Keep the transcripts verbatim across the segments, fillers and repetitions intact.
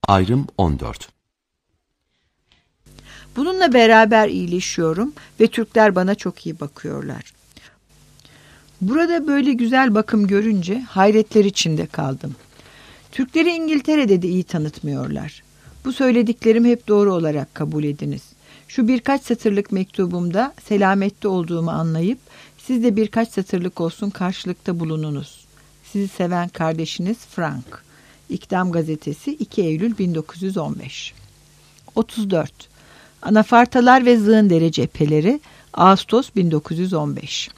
Ayrım on dört. Bununla beraber iyileşiyorum ve Türkler bana çok iyi bakıyorlar. Burada böyle güzel bakım görünce hayretler içinde kaldım. Türkleri İngiltere'de de iyi tanıtmıyorlar. Bu söylediklerim hep doğru olarak kabul ediniz. Şu birkaç satırlık mektubumda selamette olduğumu anlayıp siz de birkaç satırlık olsun karşılıkta bulununuz. Sizi seven kardeşiniz Frank. İkdam Gazetesi iki Eylül bin dokuz yüz on beş. otuz dört. Anafartalar ve Zığındere cepheleri Ağustos bin dokuz yüz on beş.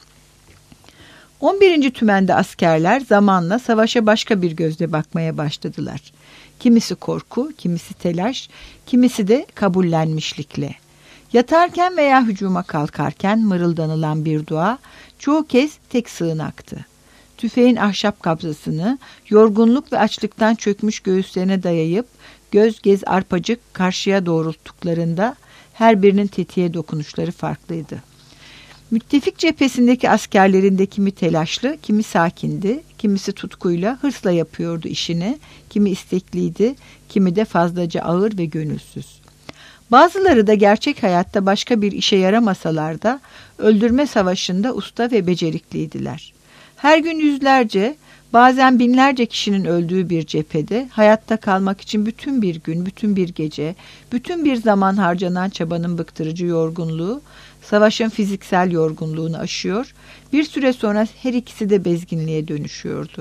on birinci Tümen'de askerler zamanla savaşa başka bir gözle bakmaya başladılar. Kimisi korku, kimisi telaş, kimisi de kabullenmişlikle. Yatarken veya hücuma kalkarken mırıldanılan bir dua çoğu kez tek sığınaktı. Tüfeğin ahşap kabzasını yorgunluk ve açlıktan çökmüş göğüslerine dayayıp göz gez arpacık karşıya doğrulttuklarında her birinin tetiğe dokunuşları farklıydı. Müttefik cephesindeki askerlerin de kimi telaşlı, kimi sakindi, kimisi tutkuyla, hırsla yapıyordu işini, kimi istekliydi, kimi de fazlaca ağır ve gönülsüz. Bazıları da gerçek hayatta başka bir işe yaramasalar da öldürme savaşında usta ve becerikliydiler. Her gün yüzlerce, bazen binlerce kişinin öldüğü bir cephede hayatta kalmak için bütün bir gün, bütün bir gece, bütün bir zaman harcanan çabanın bıktırıcı yorgunluğu, savaşın fiziksel yorgunluğunu aşıyor, bir süre sonra her ikisi de bezginliğe dönüşüyordu.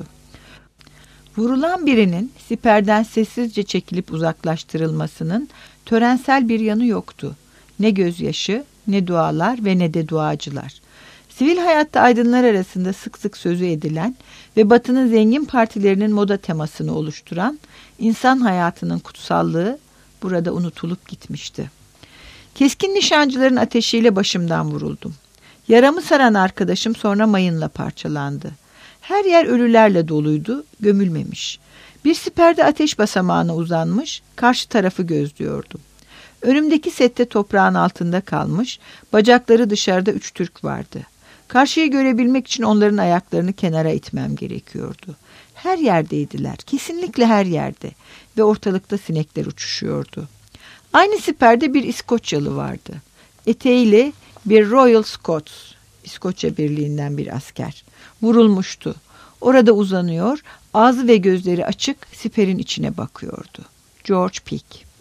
Vurulan birinin siperden sessizce çekilip uzaklaştırılmasının törensel bir yanı yoktu. Ne gözyaşı, ne dualar ve ne de duacılar. Sivil hayatta aydınlar arasında sık sık sözü edilen ve Batı'nın zengin partilerinin moda temasını oluşturan insan hayatının kutsallığı burada unutulup gitmişti. Keskin nişancıların ateşiyle başımdan vuruldum. Yaramı saran arkadaşım sonra mayınla parçalandı. Her yer ölülerle doluydu, gömülmemiş. Bir siperde ateş basamağına uzanmış, karşı tarafı gözlüyordum. Önümdeki sette toprağın altında kalmış, bacakları dışarıda üç Türk vardı. Karşıyı görebilmek için onların ayaklarını kenara itmem gerekiyordu. Her yerdeydiler, kesinlikle her yerde ve ortalıkta sinekler uçuşuyordu. Aynı siperde bir İskoçyalı vardı. Eteğiyle bir Royal Scots, İskoçya Birliği'nden bir asker. Vurulmuştu. Orada uzanıyor, ağzı ve gözleri açık siperin içine bakıyordu. George Peak.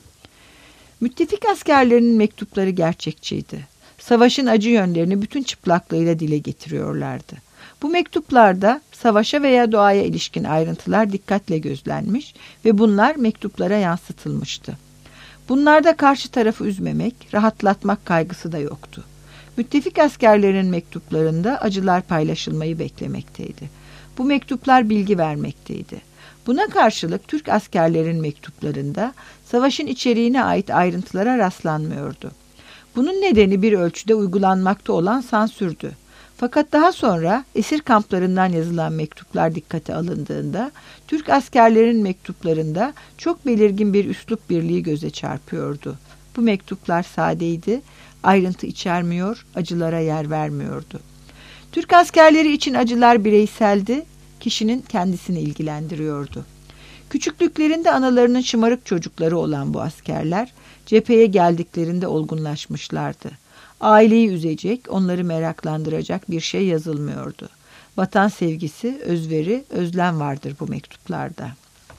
Müttefik askerlerinin mektupları gerçekçiydi. Savaşın acı yönlerini bütün çıplaklığıyla dile getiriyorlardı. Bu mektuplarda savaşa veya doğaya ilişkin ayrıntılar dikkatle gözlenmiş ve bunlar mektuplara yansıtılmıştı. Bunlarda karşı tarafı üzmemek, rahatlatmak kaygısı da yoktu. Müttefik askerlerin mektuplarında acılar paylaşılmayı beklemekteydi. Bu mektuplar bilgi vermekteydi. Buna karşılık Türk askerlerin mektuplarında savaşın içeriğine ait ayrıntılara rastlanmıyordu. Bunun nedeni bir ölçüde uygulanmakta olan sansürdü. Fakat daha sonra esir kamplarından yazılan mektuplar dikkate alındığında Türk askerlerin mektuplarında çok belirgin bir üslup birliği göze çarpıyordu. Bu mektuplar sadeydi, ayrıntı içermiyor, acılara yer vermiyordu. Türk askerleri için acılar bireyseldi, kişinin kendisini ilgilendiriyordu. Küçüklüklerinde analarının şımarık çocukları olan bu askerler cepheye geldiklerinde olgunlaşmışlardı. Aileyi üzecek, onları meraklandıracak bir şey yazılmıyordu. Vatan sevgisi, özveri, özlem vardır bu mektuplarda.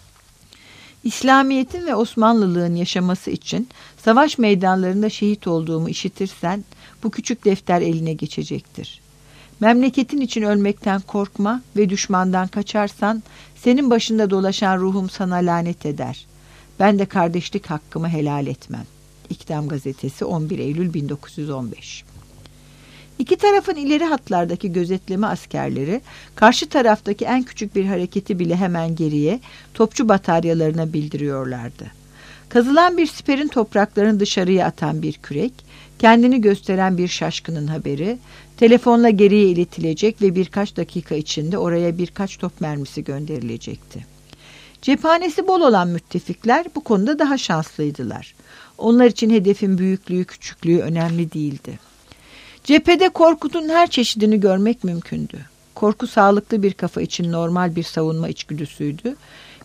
İslamiyet'in ve Osmanlılığın yaşaması için savaş meydanlarında şehit olduğumu işitirsen bu küçük defter eline geçecektir. Memleketin için ölmekten korkma ve düşmandan kaçarsan senin başında dolaşan ruhum sana lanet eder. Ben de kardeşlik hakkımı helal etmem. İkdam Gazetesi on bir Eylül bin dokuz yüz on beş. İki tarafın ileri hatlardaki gözetleme askerleri karşı taraftaki en küçük bir hareketi bile hemen geriye topçu bataryalarına bildiriyorlardı. Kazılan bir siperin topraklarını dışarıya atan bir kürek, kendini gösteren bir şaşkının haberi, telefonla geriye iletilecek ve birkaç dakika içinde oraya birkaç top mermisi gönderilecekti. Cephanesi bol olan müttefikler bu konuda daha şanslıydılar. Onlar için hedefin büyüklüğü, küçüklüğü önemli değildi. Cephede korkunun her çeşidini görmek mümkündü. Korku sağlıklı bir kafa için normal bir savunma içgüdüsüydü.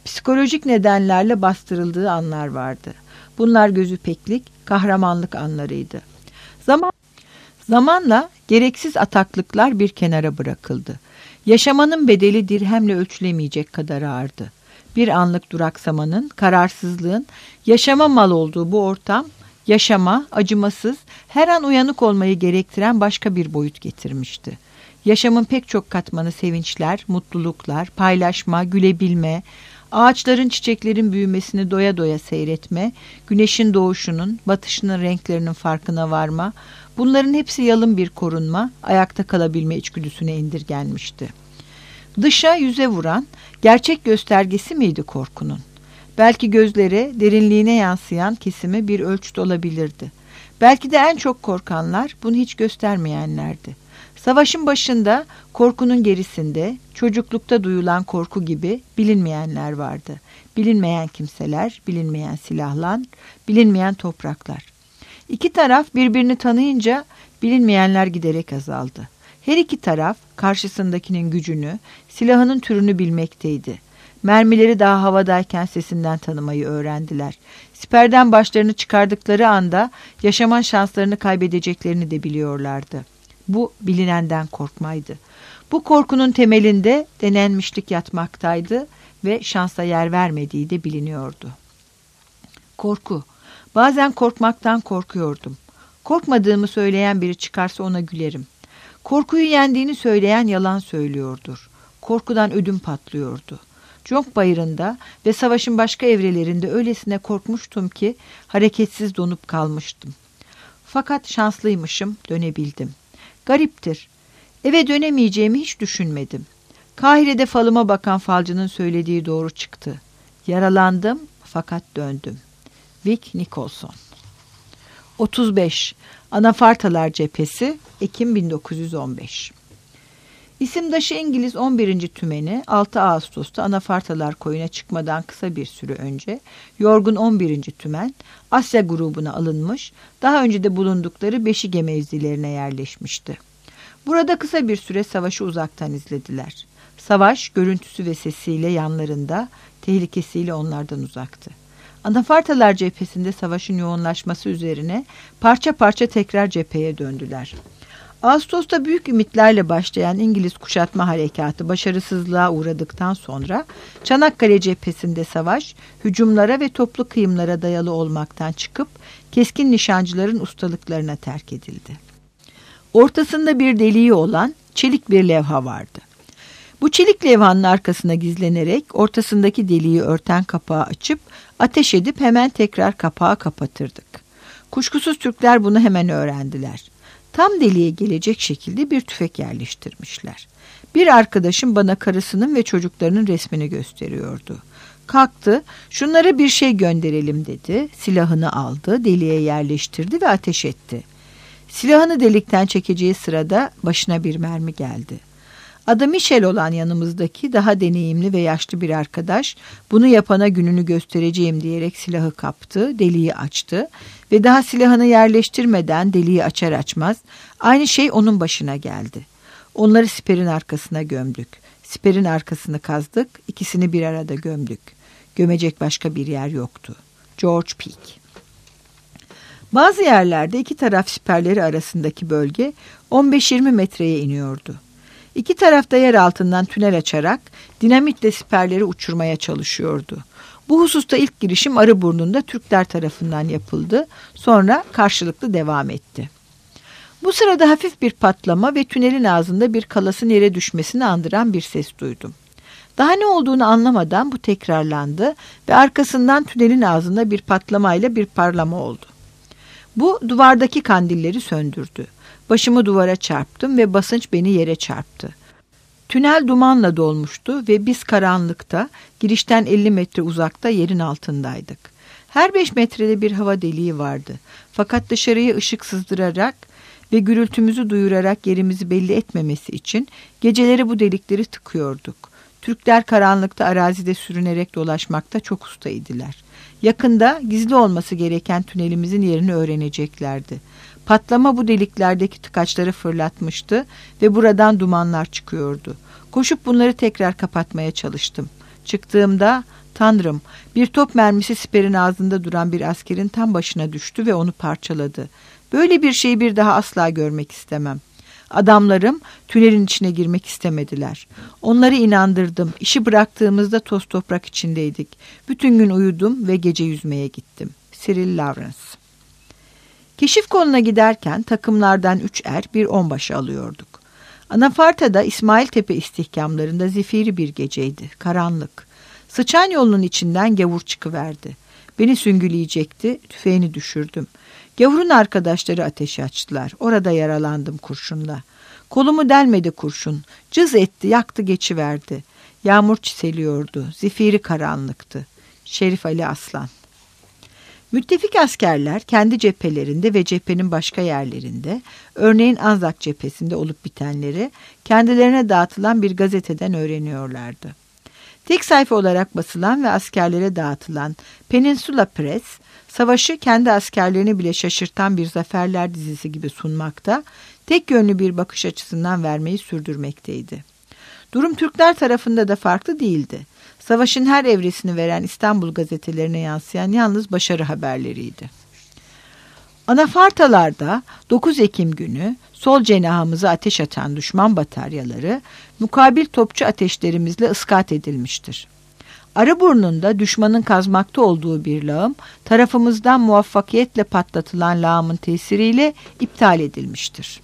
psikolojik nedenlerle bastırıldığı anlar vardı. Bunlar gözü peklik, kahramanlık anlarıydı. Zaman, zamanla gereksiz ataklıklar bir kenara bırakıldı. Yaşamanın bedeli dirhemle ölçülemeyecek kadar ağırdı. Bir anlık duraksamanın, kararsızlığın, yaşama mal olduğu bu ortam, yaşama, acımasız, her an uyanık olmayı gerektiren başka bir boyut getirmişti. Yaşamın pek çok katmanı sevinçler, mutluluklar, paylaşma, gülebilme, ağaçların, çiçeklerin büyümesini doya doya seyretme, güneşin doğuşunun, batışının renklerinin farkına varma, bunların hepsi yalın bir korunma, ayakta kalabilme içgüdüsüne indirgenmişti. Dışa yüze vuran, gerçek göstergesi miydi korkunun? Belki gözlere, derinliğine yansıyan kesimi bir ölçüt olabilirdi. Belki de en çok korkanlar bunu hiç göstermeyenlerdi. Savaşın başında, korkunun gerisinde, çocuklukta duyulan korku gibi bilinmeyenler vardı. Bilinmeyen kimseler, bilinmeyen silahlar, bilinmeyen topraklar. İki taraf birbirini tanıyınca bilinmeyenler giderek azaldı. Her iki taraf karşısındakinin gücünü, silahının türünü bilmekteydi. Mermileri daha havadayken sesinden tanımayı öğrendiler. Siperden başlarını çıkardıkları anda yaşaman şanslarını kaybedeceklerini de biliyorlardı. Bu bilinenden korkmaydı. Bu korkunun temelinde denenmişlik yatmaktaydı ve şansa yer vermediği de biliniyordu. Korku. Bazen korkmaktan korkuyordum. Korkmadığımı söyleyen biri çıkarsa ona gülerim. Korkuyu yendiğini söyleyen yalan söylüyordur. Korkudan ödüm patlıyordu. Conk Bayırı'nda ve savaşın başka evrelerinde öylesine korkmuştum ki hareketsiz donup kalmıştım. Fakat şanslıymışım, dönebildim. Gariptir. Eve dönemeyeceğimi hiç düşünmedim. Kahire'de falıma bakan falcının söylediği doğru çıktı. Yaralandım fakat döndüm. Vic Nicholson. otuz beş. Anafartalar Cephesi, Ekim bin dokuz yüz on beş. İsimdaşı İngiliz on birinci Tümeni altı Ağustos'ta Anafartalar Koyu'na çıkmadan kısa bir süre önce yorgun on birinci Tümen Asya grubuna alınmış, daha önce de bulundukları Beşige mevzilerine yerleşmişti. Burada kısa bir süre savaşı uzaktan izlediler. Savaş görüntüsü ve sesiyle yanlarında, tehlikesiyle onlardan uzaktı. Anafartalar cephesinde savaşın yoğunlaşması üzerine parça parça tekrar cepheye döndüler. Ağustos'ta büyük ümitlerle başlayan İngiliz kuşatma harekatı başarısızlığa uğradıktan sonra Çanakkale cephesinde savaş hücumlara ve toplu kıyımlara dayalı olmaktan çıkıp keskin nişancıların ustalıklarına terk edildi. Ortasında bir deliği olan çelik bir levha vardı. Bu çelik levhanın arkasına gizlenerek ortasındaki deliği örten kapağı açıp ateş edip hemen tekrar kapağı kapatırdık. Kuşkusuz Türkler bunu hemen öğrendiler. Tam deliğe gelecek şekilde bir tüfek yerleştirmişler. Bir arkadaşım bana karısının ve çocuklarının resmini gösteriyordu. Kalktı, şunlara bir şey gönderelim dedi, silahını aldı, deliğe yerleştirdi ve ateş etti. Silahını delikten çekeceği sırada başına bir mermi geldi. Adı Michel olan yanımızdaki daha deneyimli ve yaşlı bir arkadaş bunu yapana gününü göstereceğim diyerek silahı kaptı, deliği açtı ve daha silahını yerleştirmeden deliği açar açmaz aynı şey onun başına geldi. Onları siperin arkasına gömdük. Siperin arkasını kazdık, ikisini bir arada gömdük. Gömecek başka bir yer yoktu. George Peak. Bazı yerlerde iki taraf siperleri arasındaki bölge on beş yirmi metreye iniyordu. İki tarafta yer altından tünel açarak dinamitle siperleri uçurmaya çalışıyordu. Bu hususta ilk girişim Arıburnu'nda Türkler tarafından yapıldı. Sonra karşılıklı devam etti. Bu sırada hafif bir patlama ve tünelin ağzında bir kalasın yere düşmesini andıran bir ses duydum. Daha ne olduğunu anlamadan bu tekrarlandı ve arkasından tünelin ağzında bir patlamayla bir parlama oldu. Bu duvardaki kandilleri söndürdü. Başımı duvara çarptım ve basınç beni yere çarptı. Tünel dumanla dolmuştu ve biz karanlıkta, girişten elli metre uzakta yerin altındaydık. Her beş metrede bir hava deliği vardı. Fakat dışarıya ışık sızdırarak ve gürültümüzü duyurarak yerimizi belli etmemesi için geceleri bu delikleri tıkıyorduk. Türkler karanlıkta arazide sürünerek dolaşmakta çok ustaydılar. Yakında gizli olması gereken tünelimizin yerini öğreneceklerdi. Patlama bu deliklerdeki tıkaçları fırlatmıştı ve buradan dumanlar çıkıyordu. Koşup bunları tekrar kapatmaya çalıştım. Çıktığımda, Tanrım, bir top mermisi siperin ağzında duran bir askerin tam başına düştü ve onu parçaladı. Böyle bir şeyi bir daha asla görmek istemem. Adamlarım tünelin içine girmek istemediler. Onları inandırdım. İşi bıraktığımızda toz toprak içindeydik. Bütün gün uyudum ve gece yüzmeye gittim. Cyril Lawrence. Keşif koluna giderken takımlardan üç er bir onbaşı alıyorduk. Anafarta'da İsmailtepe istihkamlarında zifiri bir geceydi. Karanlık. Sıçan yolunun içinden gavur çıkıverdi. Beni süngüleyecekti. Tüfeğini düşürdüm. Gavurun arkadaşları ateş açtılar. Orada yaralandım kurşunla. Kolumu delmedi kurşun. Cız etti, yaktı geçiverdi. Yağmur çiseliyordu. Zifiri karanlıktı. Şerif Ali Aslan. Müttefik askerler kendi cephelerinde ve cephenin başka yerlerinde, örneğin Anzak cephesinde olup bitenleri kendilerine dağıtılan bir gazeteden öğreniyorlardı. Tek sayfa olarak basılan ve askerlere dağıtılan Peninsula Press, savaşı kendi askerlerini bile şaşırtan bir zaferler dizisi gibi sunmakta, tek yönlü bir bakış açısından vermeyi sürdürmekteydi. Durum Türkler tarafında da farklı değildi. Savaşın her evresini veren İstanbul gazetelerine yansıyan yalnız başarı haberleriydi. Anafartalarda dokuz Ekim günü sol cenahımıza ateş atan düşman bataryaları mukabil topçu ateşlerimizle ıskat edilmiştir. Arıburnu'nda düşmanın kazmakta olduğu bir lağım tarafımızdan muvaffakiyetle patlatılan lağımın tesiriyle iptal edilmiştir.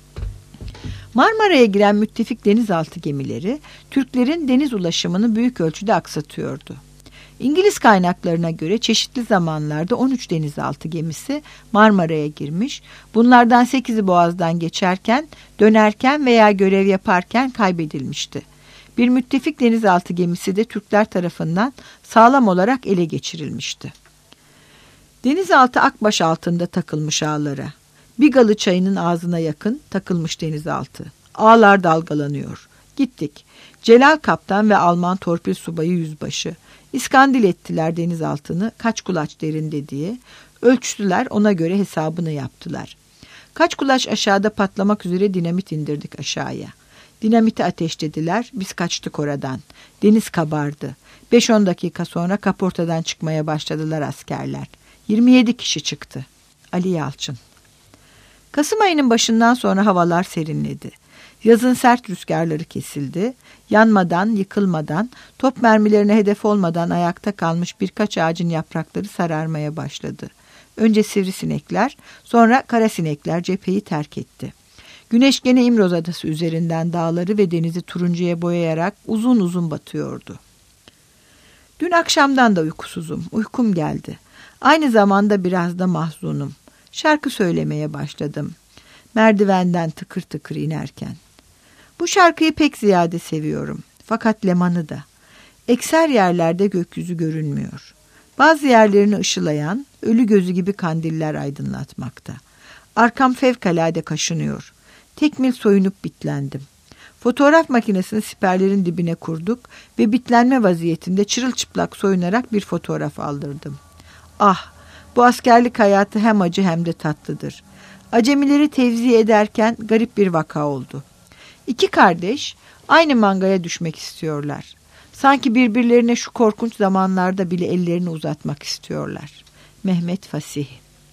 Marmara'ya giren müttefik denizaltı gemileri Türklerin deniz ulaşımını büyük ölçüde aksatıyordu. İngiliz kaynaklarına göre çeşitli zamanlarda on üç denizaltı gemisi Marmara'ya girmiş, bunlardan sekizi Boğaz'dan geçerken, dönerken veya görev yaparken kaybedilmişti. Bir müttefik denizaltı gemisi de Türkler tarafından sağlam olarak ele geçirilmişti. Denizaltı Akbaş altında takılmış ağlara. Bigalı çayının ağzına yakın takılmış denizaltı. Ağlar dalgalanıyor. Gittik. Celal Kaptan ve Alman torpil subayı yüzbaşı. İskandil ettiler denizaltını kaç kulaç derinde diye. Ölçtüler, ona göre hesabını yaptılar. Kaç kulaç aşağıda patlamak üzere dinamit indirdik aşağıya. Dinamiti ateşlediler, biz kaçtık oradan. Deniz kabardı. beş on dakika sonra kaportadan çıkmaya başladılar askerler. yirmi yedi kişi çıktı. Ali Yalçın. Kasım ayının başından sonra havalar serinledi. Yazın sert rüzgarları kesildi. Yanmadan, yıkılmadan, top mermilerine hedef olmadan ayakta kalmış birkaç ağacın yaprakları sararmaya başladı. Önce sivrisinekler, sonra karasinekler cepheyi terk etti. Güneş gene İmroz Adası üzerinden dağları ve denizi turuncuya boyayarak uzun uzun batıyordu. Dün akşamdan da uykusuzum, uykum geldi. Aynı zamanda biraz da mahzunum. Şarkı söylemeye başladım. Merdivenden tıkır tıkır inerken. Bu şarkıyı pek ziyade seviyorum. Fakat Leman'ı da. Ekser yerlerde gökyüzü görünmüyor. Bazı yerlerini ışılayan, ölü gözü gibi kandiller aydınlatmakta. Arkam fevkalade kaşınıyor. Tekmil soyunup bitlendim. Fotoğraf makinesini siperlerin dibine kurduk ve bitlenme vaziyetinde çırılçıplak soyunarak bir fotoğraf aldırdım. Ah, bu askerlik hayatı hem acı hem de tatlıdır. Acemileri tevzi ederken garip bir vaka oldu. İki kardeş aynı mangaya düşmek istiyorlar. Sanki birbirlerine şu korkunç zamanlarda bile ellerini uzatmak istiyorlar. Mehmet Fasih.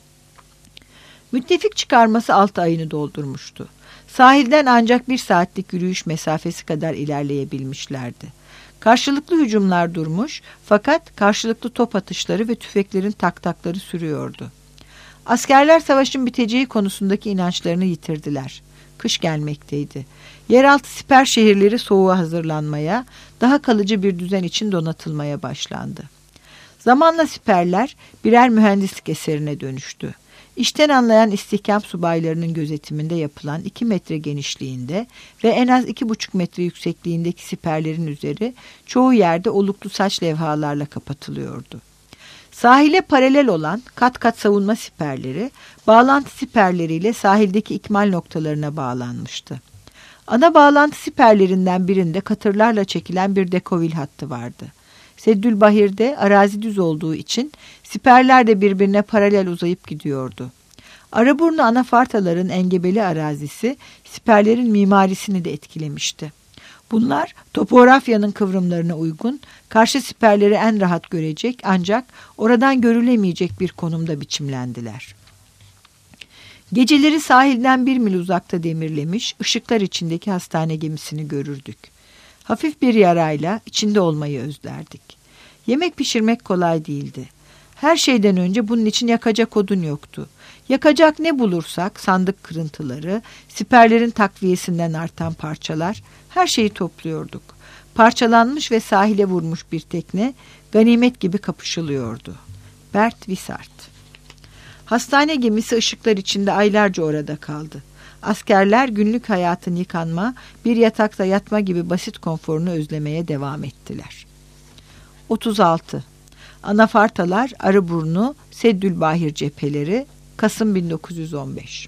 Müttefik çıkarması altı ayını doldurmuştu. Sahilden ancak bir saatlik yürüyüş mesafesi kadar ilerleyebilmişlerdi. Karşılıklı hücumlar durmuş fakat karşılıklı top atışları ve tüfeklerin taktakları sürüyordu. Askerler savaşın biteceği konusundaki inançlarını yitirdiler. Kış gelmekteydi. Yeraltı siper şehirleri soğuğa hazırlanmaya, daha kalıcı bir düzen için donatılmaya başlandı. Zamanla siperler birer mühendislik eserine dönüştü. İşten anlayan istihkam subaylarının gözetiminde yapılan iki metre genişliğinde ve en az iki buçuk metre yüksekliğindeki siperlerin üzeri çoğu yerde oluklu saç levhalarla kapatılıyordu. Sahile paralel olan kat kat savunma siperleri, bağlantı siperleriyle sahildeki ikmal noktalarına bağlanmıştı. Ana bağlantı siperlerinden birinde katırlarla çekilen bir dekovil hattı vardı. Seddülbahir'de arazi düz olduğu için siperler de birbirine paralel uzayıp gidiyordu. Arıburnu anafartaların engebeli arazisi siperlerin mimarisini de etkilemişti. Bunlar topografyanın kıvrımlarına uygun, karşı siperleri en rahat görecek ancak oradan görülemeyecek bir konumda biçimlendiler. Geceleri sahilden bir mil uzakta demirlemiş, ışıklar içindeki hastane gemisini görürdük. Hafif bir yarayla içinde olmayı özlerdik. Yemek pişirmek kolay değildi. Her şeyden önce bunun için yakacak odun yoktu. Yakacak ne bulursak, sandık kırıntıları, siperlerin takviyesinden artan parçalar, her şeyi topluyorduk. Parçalanmış ve sahile vurmuş bir tekne, ganimet gibi kapışılıyordu. Bert Vissart. Hastane gemisi ışıklar içinde aylarca orada kaldı. Askerler günlük hayatın yıkanma, bir yatakta yatma gibi basit konforunu özlemeye devam ettiler. otuz altı. Anafartalar, Arıburnu, Seddülbahir cepheleri, Kasım bin dokuz yüz on beş.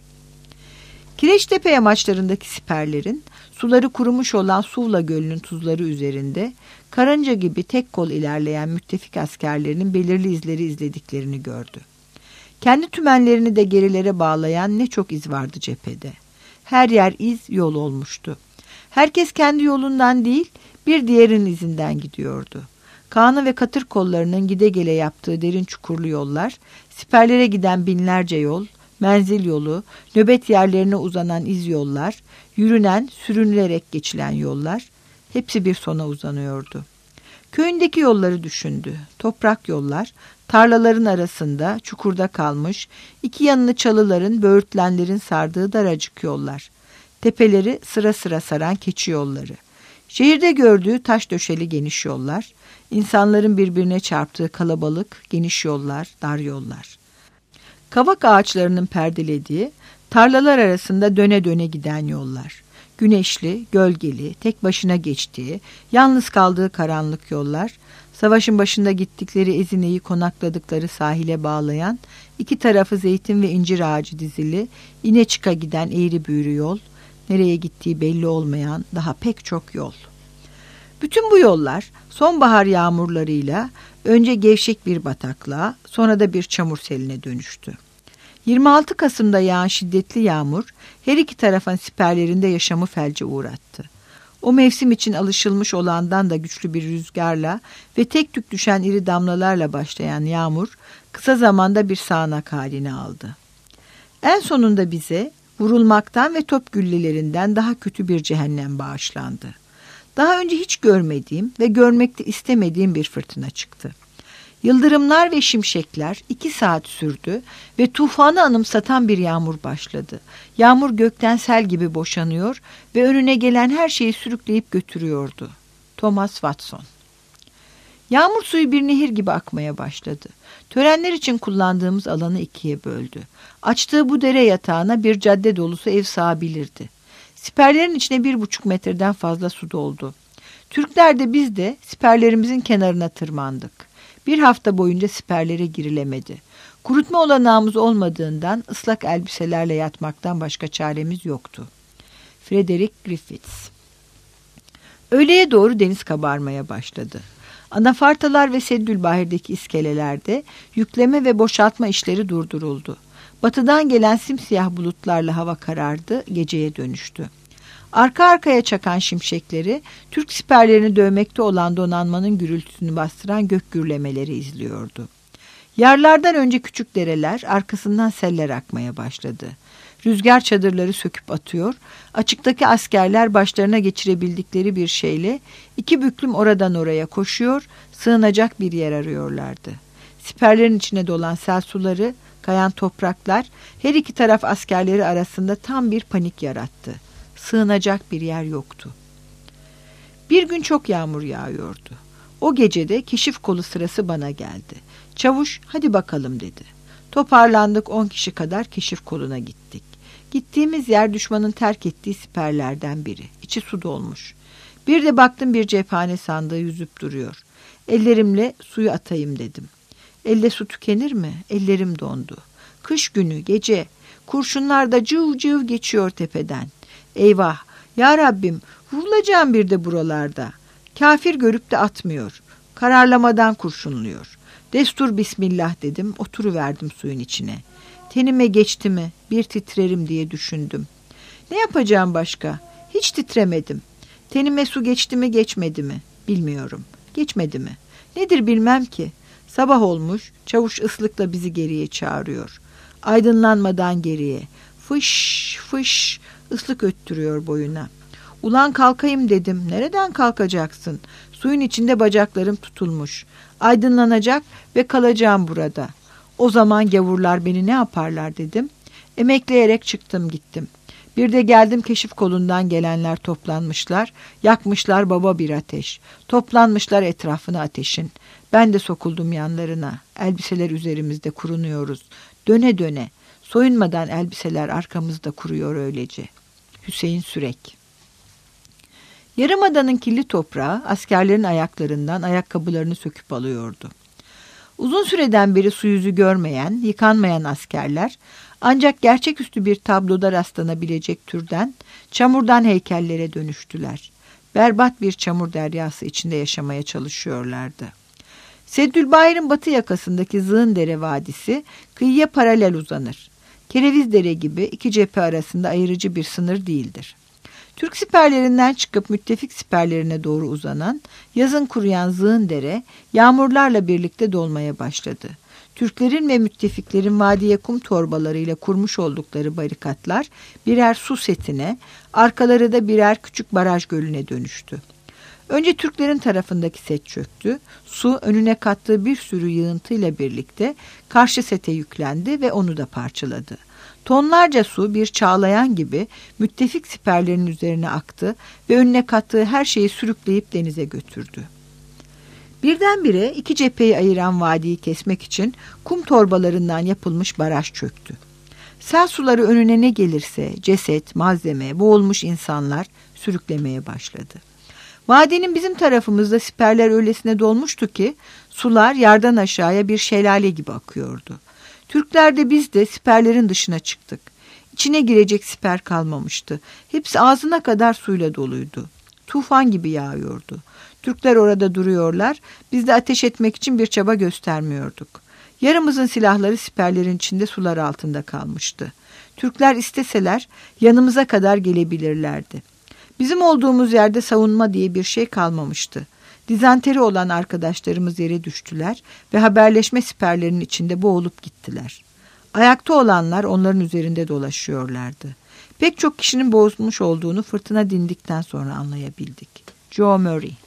Kireçtepe yamaçlarındaki siperlerin, suları kurumuş olan Suvla Gölü'nün tuzları üzerinde, karınca gibi tek kol ilerleyen müttefik askerlerinin belirli izleri izlediklerini gördü. Kendi tümenlerini de gerilere bağlayan ne çok iz vardı cephede. Her yer iz, yol olmuştu. Herkes kendi yolundan değil, bir diğerinin izinden gidiyordu. Kağnı ve katır kollarının gide gele yaptığı derin çukurlu yollar, siperlere giden binlerce yol, menzil yolu, nöbet yerlerine uzanan iz yollar, yürünen, sürünülerek geçilen yollar, hepsi bir sona uzanıyordu. Köyündeki yolları düşündü. Toprak yollar, tarlaların arasında, çukurda kalmış, iki yanını çalıların, böğürtlenlerin sardığı daracık yollar. Tepeleri sıra sıra saran keçi yolları. Şehirde gördüğü taş döşeli geniş yollar, insanların birbirine çarptığı kalabalık, geniş yollar, dar yollar. Kavak ağaçlarının perdelediği, tarlalar arasında döne döne giden yollar. Güneşli, gölgeli, tek başına geçtiği, yalnız kaldığı karanlık yollar, savaşın başında gittikleri Ezine'yi konakladıkları sahile bağlayan, iki tarafı zeytin ve incir ağacı dizili, ine çıka giden eğri büğrü yol, nereye gittiği belli olmayan daha pek çok yol. Bütün bu yollar sonbahar yağmurlarıyla önce gevşek bir bataklığa, sonra da bir çamur seline dönüştü. yirmi altı Kasım'da yağan şiddetli yağmur her iki tarafın siperlerinde yaşamı felce uğrattı. O mevsim için alışılmış olandan da güçlü bir rüzgarla ve tek tük düşen iri damlalarla başlayan yağmur kısa zamanda bir sağanak halini aldı. En sonunda bize vurulmaktan ve top güllelerinden daha kötü bir cehennem bağışlandı. Daha önce hiç görmediğim ve görmekte istemediğim bir fırtına çıktı. Yıldırımlar ve şimşekler iki saat sürdü ve tufanı anımsatan bir yağmur başladı. Yağmur gökten sel gibi boşanıyor ve önüne gelen her şeyi sürükleyip götürüyordu. Thomas Watson. Yağmur suyu bir nehir gibi akmaya başladı. Törenler için kullandığımız alanı ikiye böldü. Açtığı bu dere yatağına bir cadde dolusu ev sığabilirdi. Siperlerin içine bir buçuk metreden fazla su doldu. Türkler de biz de siperlerimizin kenarına tırmandık. Bir hafta boyunca siperlere girilemedi. Kurutma olanağımız olmadığından ıslak elbiselerle yatmaktan başka çaremiz yoktu. Frederick Griffiths. Öğleye doğru deniz kabarmaya başladı. Anafartalar ve Seddülbahir'deki iskelelerde yükleme ve boşaltma işleri durduruldu. Batıdan gelen simsiyah bulutlarla hava karardı, geceye dönüştü. Arka arkaya çakan şimşekleri, Türk siperlerini dövmekte olan donanmanın gürültüsünü bastıran gök gürlemeleri izliyordu. Yarlardan önce küçük dereler, arkasından seller akmaya başladı. Rüzgar çadırları söküp atıyor, açıktaki askerler başlarına geçirebildikleri bir şeyle iki büklüm oradan oraya koşuyor, sığınacak bir yer arıyorlardı. Siperlerin içine dolan sel suları, kayan topraklar her iki taraf askerleri arasında tam bir panik yarattı. Sığınacak bir yer yoktu. Bir gün çok yağmur yağıyordu. O gecede keşif kolu sırası bana geldi. Çavuş, hadi bakalım dedi. Toparlandık, on kişi kadar keşif koluna gittik. Gittiğimiz yer düşmanın terk ettiği siperlerden biri. İçi su dolmuş. Bir de baktım bir cephane sandığı yüzüp duruyor. Ellerimle suyu atayım dedim. Elle su tükenir mi? Ellerim dondu. Kış günü, gece. Kurşunlar da cıv cıv geçiyor tepeden. Eyvah! Ya Rabbim, vurulacağım bir de buralarda. Kafir görüp de atmıyor. Kararlamadan kurşunluyor. Destur bismillah dedim, oturuverdim suyun içine. Tenime geçti mi, bir titrerim diye düşündüm. Ne yapacağım başka? Hiç titremedim. Tenime su geçti mi geçmedi mi? Bilmiyorum. Geçmedi mi? Nedir bilmem ki. Sabah olmuş, çavuş ıslıkla bizi geriye çağırıyor. Aydınlanmadan geriye. Fış fış ıslık öttürüyor boyuna. Ulan kalkayım dedim. Nereden kalkacaksın? Suyun içinde bacaklarım tutulmuş. Aydınlanacak ve kalacağım burada. O zaman gavurlar beni ne yaparlar dedim. Emekleyerek çıktım gittim. Bir de geldim keşif kolundan gelenler toplanmışlar. Yakmışlar baba bir ateş. Toplanmışlar etrafına ateşin. Ben de sokuldum yanlarına. Elbiseler üzerimizde kurunuyoruz. Döne döne. Soyunmadan elbiseler arkamızda kuruyor öylece. Hüseyin Sürek. Yarımada'nın kirli toprağı askerlerin ayaklarından ayakkabılarını söküp alıyordu. Uzun süreden beri su yüzü görmeyen, yıkanmayan askerler ancak gerçeküstü bir tabloda rastlanabilecek türden çamurdan heykellere dönüştüler. Berbat bir çamur deryası içinde yaşamaya çalışıyorlardı. Seddülbahir'in batı yakasındaki Zığındere Vadisi kıyıya paralel uzanır. Kerevizdere gibi iki cephe arasında ayırıcı bir sınır değildir. Türk siperlerinden çıkıp müttefik siperlerine doğru uzanan, yazın kuruyan Zığındere yağmurlarla birlikte dolmaya başladı. Türklerin ve müttefiklerin vadiye kum torbalarıyla kurmuş oldukları barikatlar birer su setine, arkaları da birer küçük baraj gölüne dönüştü. Önce Türklerin tarafındaki set çöktü, su önüne kattığı bir sürü yığıntıyla birlikte karşı sete yüklendi ve onu da parçaladı. Tonlarca su bir çağlayan gibi müttefik siperlerin üzerine aktı ve önüne kattığı her şeyi sürükleyip denize götürdü. Birdenbire iki cepheyi ayıran vadiyi kesmek için kum torbalarından yapılmış baraj çöktü. Sel suları önüne ne gelirse ceset, malzeme, boğulmuş insanlar sürüklemeye başladı. Vadinin bizim tarafımızda siperler öylesine dolmuştu ki sular yerden aşağıya bir şelale gibi akıyordu. Türkler de biz de siperlerin dışına çıktık. İçine girecek siper kalmamıştı. Hepsi ağzına kadar suyla doluydu. Tufan gibi yağıyordu. Türkler orada duruyorlar, biz de ateş etmek için bir çaba göstermiyorduk. Yarımızın silahları siperlerin içinde sular altında kalmıştı. Türkler isteseler yanımıza kadar gelebilirlerdi. Bizim olduğumuz yerde savunma diye bir şey kalmamıştı. Dizanteri olan arkadaşlarımız yere düştüler ve haberleşme siperlerinin içinde boğulup gittiler. Ayakta olanlar onların üzerinde dolaşıyorlardı. Pek çok kişinin boğulmuş olduğunu fırtına dindikten sonra anlayabildik. Joe Murray.